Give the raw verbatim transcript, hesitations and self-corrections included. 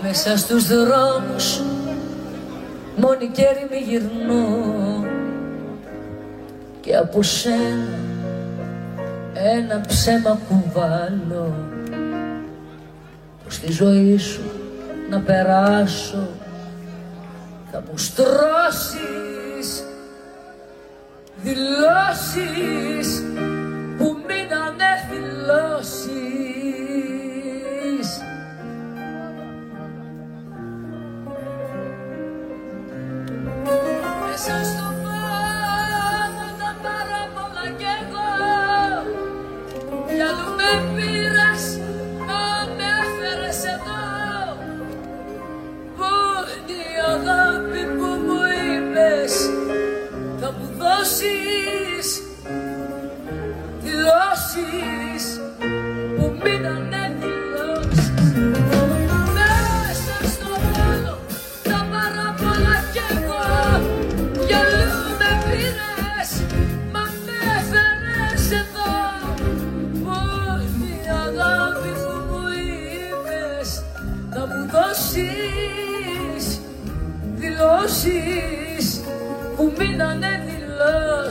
Μέσα στους δρόμους μόνη κέρι μη γυρνώ και από σένα ένα ψέμα κουβάλω, πως στη ζωή σου να περάσω θα μου στρώσεις δηλώσεις που μείνανε δηλώσεις. Μέσα στο πόνο τα παράπονα κι εγώ κι αλλού με πήρας, μα με έφερες εδώ. Πού είναι η αγάπη που μου είπες θα μου δώσεις δηλώσεις που μείνανε δηλώσεις. Μέσα στο πόνο τα παράπονα κι εγώ κι αλλού με πήρες, μα με έφερες εδώ. Πού είναι η αγάπη που μου είπες θα μου δώσεις δηλώσεις που μείνανε δηλώσεις.